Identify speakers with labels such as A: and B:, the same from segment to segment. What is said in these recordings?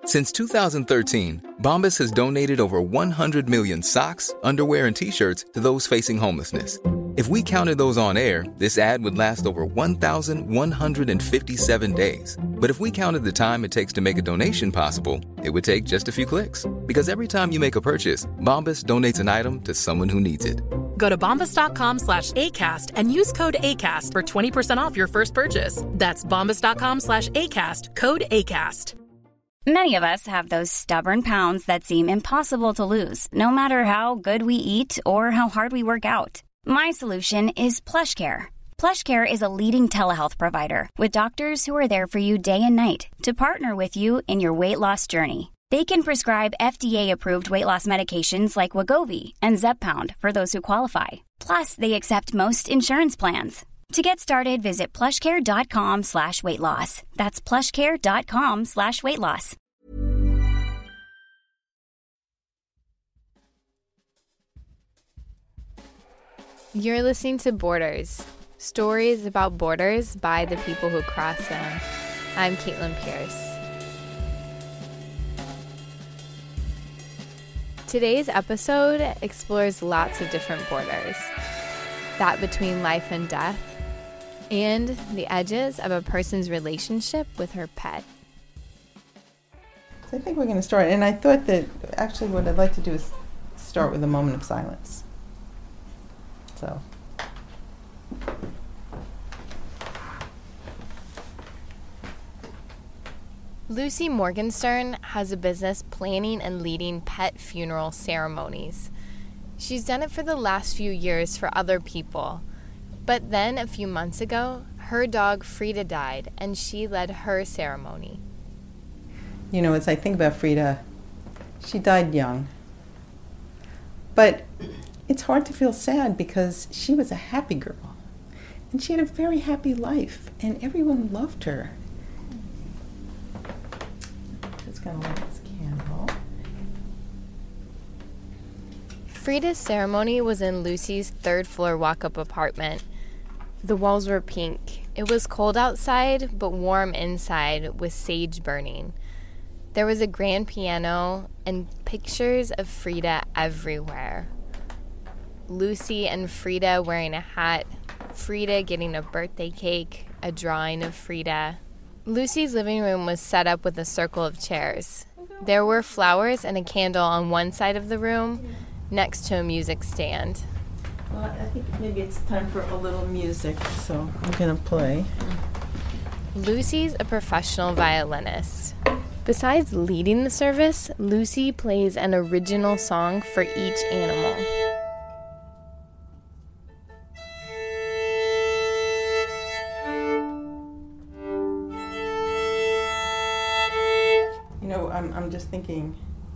A: Since 2013, Bombas has donated over 100 million socks, underwear, and T-shirts to those facing homelessness. If we counted those on air, this ad would last over 1,157 days. But if we counted the time it takes to make a donation possible, it would take just a few clicks. Because every time you make a purchase, Bombas donates an item to someone who needs it.
B: Go to bombas.com/ACAST and use code ACAST for 20% off your first purchase. That's bombas.com/ACAST, code ACAST.
C: Many of us have those stubborn pounds that seem impossible to lose, no matter how good we eat or how hard we work out. My solution is PlushCare. PlushCare is a leading telehealth provider with doctors who are there for you day and night to partner with you in your weight loss journey. They can prescribe FDA-approved weight loss medications like Wegovy and Zepbound for those who qualify. Plus, they accept most insurance plans. To get started, visit plushcare.com/weightloss. That's plushcare.com/weightloss.
D: You're listening to Borders, stories about borders by the people who cross them. I'm Caitlin Pierce. Today's episode explores lots of different borders. That between life and death, and the edges of a person's relationship with her pet.
E: So I think we're going to start, and I thought that actually what I'd like to do is start with a moment of silence. So.
D: Lucy Morgenstern has a business planning and leading pet funeral ceremonies. She's done it for the last few years for other people. But then a few months ago, her dog Frida died, and she led her ceremony.
E: You know, as I think about Frida, she died young. But it's hard to feel sad because she was a happy girl. And she had a very happy life, and everyone loved her. Just gonna light this candle.
D: Frida's ceremony was in Lucy's third-floor walk-up apartment. The walls were pink. It was cold outside, but warm inside with sage burning. There was a grand piano and pictures of Frida everywhere. Lucy and Frida wearing a hat, Frida getting a birthday cake, a drawing of Frida. Lucy's living room was set up with a circle of chairs. There were flowers and a candle on one side of the room, next to a music stand.
E: Well, I think maybe it's time for a little music, so I'm going to play.
D: Lucy's a professional violinist. Besides leading the service, Lucy plays an original song for each animal.
E: You know, I'm just thinking,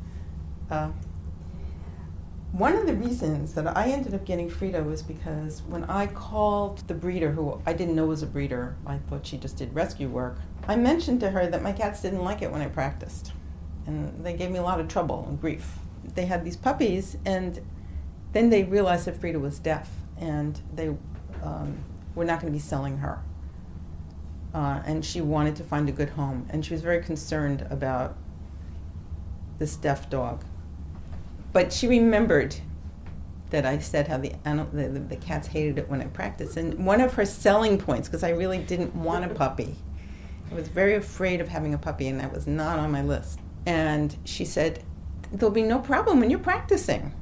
E: one of the reasons that I ended up getting Frida was because when I called the breeder, who I didn't know was a breeder, I thought she just did rescue work, I mentioned to her that my cats didn't like it when I practiced. And they gave me a lot of trouble and grief. They had these puppies, and then they realized that Frida was deaf, and they were not going to be selling her. And she wanted to find a good home, and she was very concerned about this deaf dog. But she remembered that I said how the cats hated it when I practiced. And one of her selling points, because I really didn't want a puppy, I was very afraid of having a puppy, and that was not on my list. And she said, there'll be no problem when you're practicing.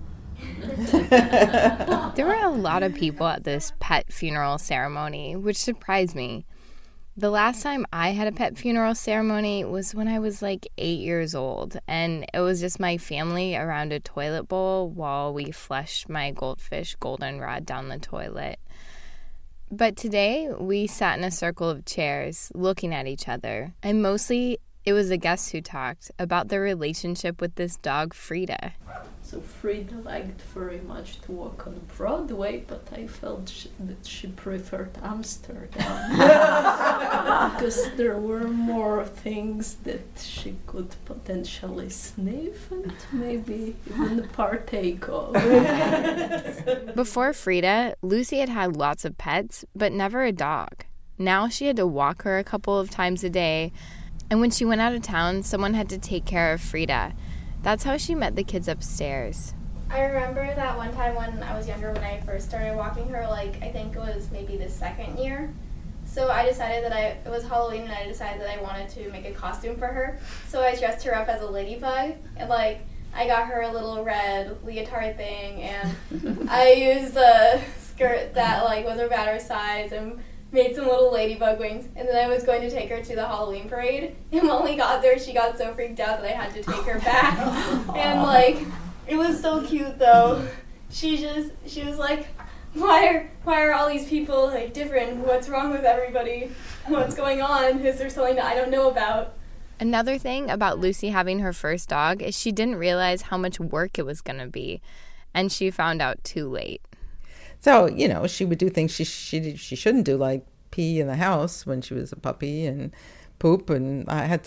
D: There were a lot of people at this pet funeral ceremony, which surprised me. The last time I had a pet funeral ceremony was when I was like 8 years old, and it was just my family around a toilet bowl while we flushed my goldfish goldenrod down the toilet. But today, we sat in a circle of chairs, looking at each other, and mostly it was the guests who talked about their relationship with this dog, Frida.
F: So Frida liked very much to walk on Broadway, but I felt that she preferred Amsterdam because there were more things that she could potentially sniff and maybe even partake of.
D: Before Frida, Lucy had had lots of pets, but never a dog. Now she had to walk her a couple of times a day, And when she went out of town, someone had to take care of Frida. That's how she met the kids upstairs.
G: I remember that one time when I was younger, when I first started walking her, I think it was maybe the second year. So I decided that it was Halloween, and I decided that I wanted to make a costume for her. So I dressed her up as a ladybug, and I got her a little red leotard thing, and I used a skirt that was her battery size and made some little ladybug wings. And then I was going to take her to the Halloween parade, and when we got there, she got so freaked out that I had to take her back. And it was so cute though. She was like, why are all these people different? What's wrong with everybody? What's going on? Is there something that I don't know about?
D: Another thing about Lucy having her first dog is she didn't realize how much work it was going to be, and she found out too late.
E: So, she would do things she shouldn't do, like pee in the house when she was a puppy and poop, and I had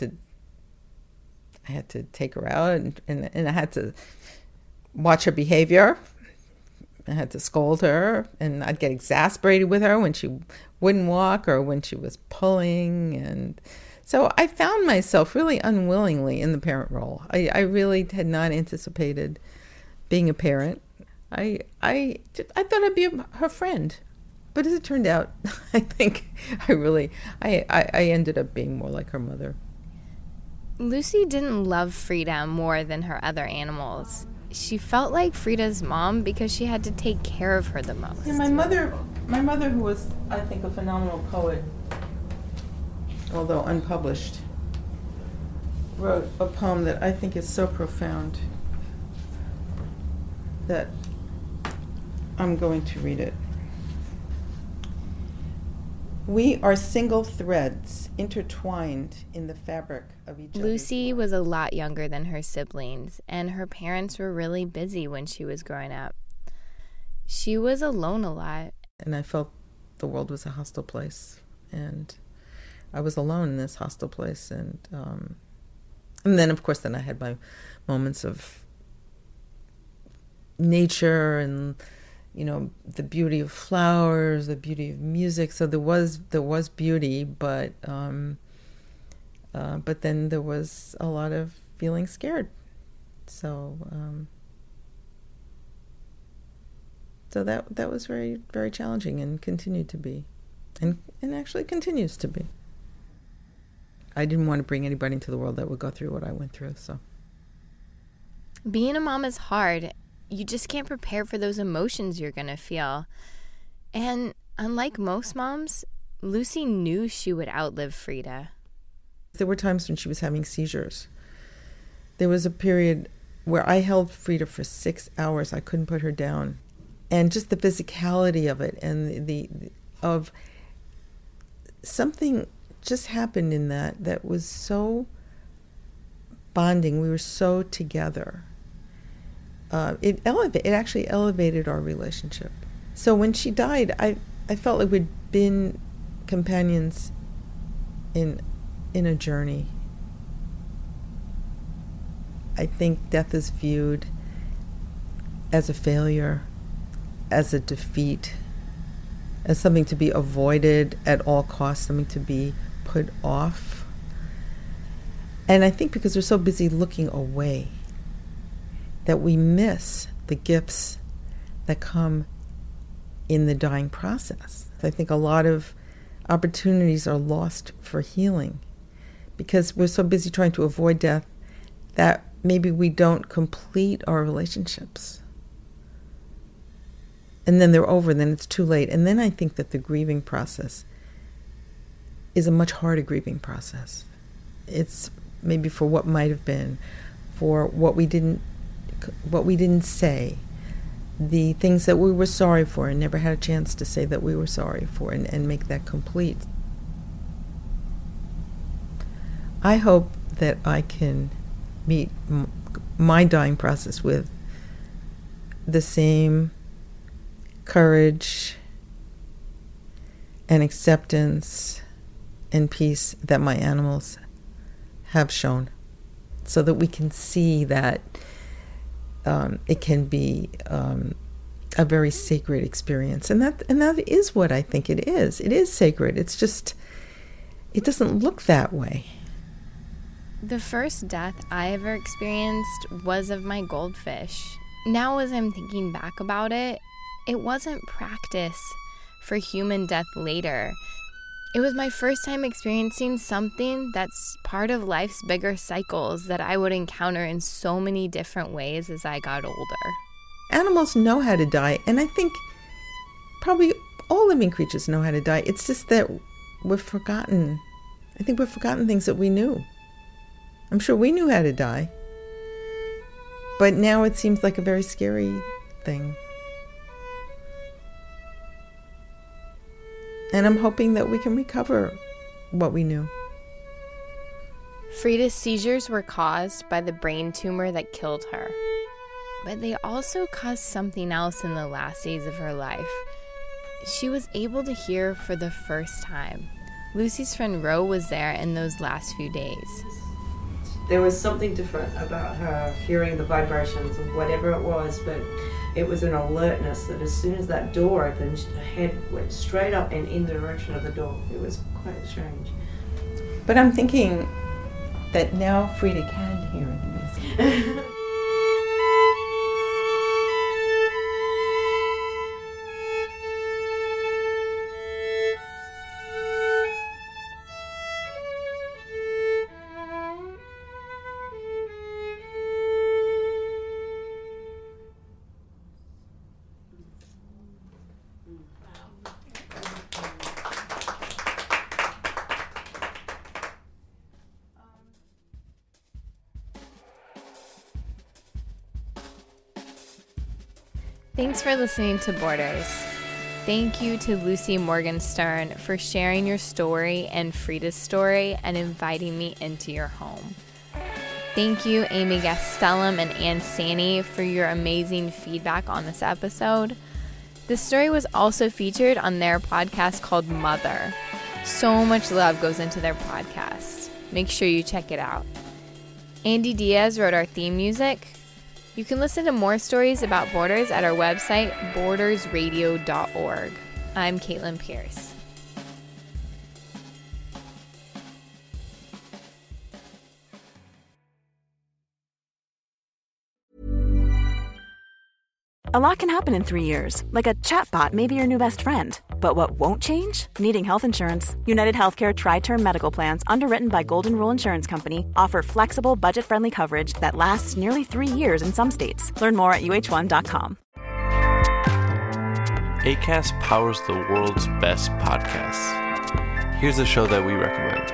E: to take her out and I had to watch her behavior. I had to scold her, and I'd get exasperated with her when she wouldn't walk or when she was pulling. And so I found myself really unwillingly in the parent role. I really had not anticipated being a parent. I thought I'd be her friend. But as it turned out, I think I ended up being more like her mother.
D: Lucy didn't love Frida more than her other animals. She felt like Frida's mom because she had to take care of her the most.
E: Yeah, my mother, who was, I think, a phenomenal poet, although unpublished, wrote a poem that I think is so profound that I'm going to read it. We are single threads intertwined in the fabric of each other.
D: Lucy was a lot younger than her siblings, and her parents were really busy when she was growing up. She was alone a lot.
E: And I felt the world was a hostile place, and I was alone in this hostile place. And then, of course, I had my moments of nature and the beauty of flowers, the beauty of music. So there was beauty, but then there was a lot of feeling scared. So that was very, very challenging and continued to be, and actually continues to be. I didn't want to bring anybody into the world that would go through what I went through. So
D: being a mom is hard. You just can't prepare for those emotions you're going to feel. And unlike most moms, Lucy knew she would outlive Frida.
E: There were times when she was having seizures. There was a period where I held Frida for 6 hours. I couldn't put her down. And just the physicality of it, and of something just happened in that was so bonding. We were so together. It actually elevated our relationship. So when she died, I felt like we'd been companions in a journey. I think death is viewed as a failure, as a defeat, as something to be avoided at all costs, something to be put off. And I think because we're so busy looking away, that we miss the gifts that come in the dying process. I think a lot of opportunities are lost for healing because we're so busy trying to avoid death that maybe we don't complete our relationships. And then they're over, then it's too late. And then I think that the grieving process is a much harder grieving process. It's maybe for what might have been, for what we didn't say, the things that we were sorry for and never had a chance to say that we were sorry for and make that complete. I hope that I can meet my dying process with the same courage and acceptance and peace that my animals have shown, so that we can see that it can be a very sacred experience, and that is what I think it is. It is sacred. It's just, it doesn't look that way.
D: The first death I ever experienced was of my goldfish. Now, as I'm thinking back about it, it wasn't practice for human death later. It was my first time experiencing something that's part of life's bigger cycles that I would encounter in so many different ways as I got older.
E: Animals know how to die, and I think probably all living creatures know how to die. It's just that we've forgotten. I think we've forgotten things that we knew. I'm sure we knew how to die. But now it seems like a very scary thing. And I'm hoping that we can recover what we knew.
D: Frida's seizures were caused by the brain tumor that killed her. But they also caused something else in the last days of her life. She was able to hear for the first time. Lucy's friend Ro was there in those last few days.
H: There was something different about her hearing the vibrations of whatever it was, but it was an alertness that as soon as that door opened, her head went straight up and in the direction of the door. It was quite strange.
E: But I'm thinking that now Frida can hear the music.
D: Thanks for listening to Borders. Thank you to Lucy Morgenstern for sharing your story and Frida's story and inviting me into your home. Thank you, Amy Gastelum and Ann Sani, for your amazing feedback on this episode. This story was also featured on their podcast called Mother. So much love goes into their podcast. Make sure you check it out. Andy Diaz wrote our theme music. You can listen to more stories about Borders at our website, bordersradio.org. I'm Caitlin Pierce.
I: A lot can happen in 3 years, like a chatbot may be your new best friend. But what won't change? Needing health insurance. United Healthcare Tri-Term Medical Plans, underwritten by Golden Rule Insurance Company, offer flexible, budget-friendly coverage that lasts nearly 3 years in some states. Learn more at uh1.com.
J: Acast powers the world's best podcasts. Here's a show that we recommend.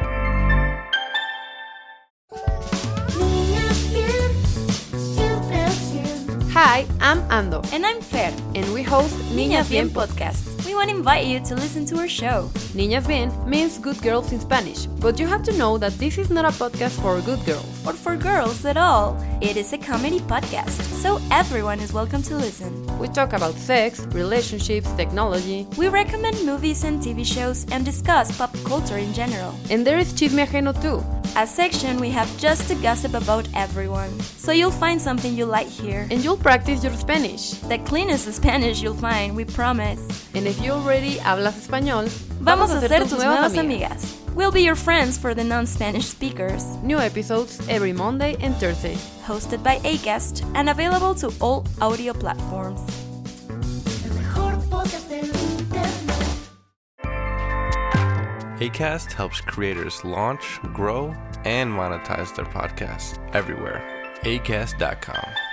K: Hi, I'm Ando.
L: And I'm Fer.
K: And we host Niñas Bien podcast.
L: We want to invite you to listen to our show.
K: Niñas Bien means good girls in Spanish, but you have to know that this is not a podcast for good girls.
L: Or for girls at all. It is a comedy podcast, so everyone is welcome to listen.
K: We talk about sex, relationships, technology.
L: We recommend movies and TV shows and discuss pop culture in general.
K: And there is Chisme Ajeno too.
L: A section we have just to gossip about everyone. So you'll find something you like here.
K: And you'll practice your Spanish.
L: The cleanest Spanish you'll find, we promise.
K: And if you already hablas español,
L: vamos a ser tus nuevas amigas. We'll be your friends for the non-Spanish speakers.
K: New episodes every Monday and Thursday.
L: Hosted by Acast and available to all audio platforms.
J: Acast helps creators launch, grow, and monetize their podcasts everywhere. Acast.com.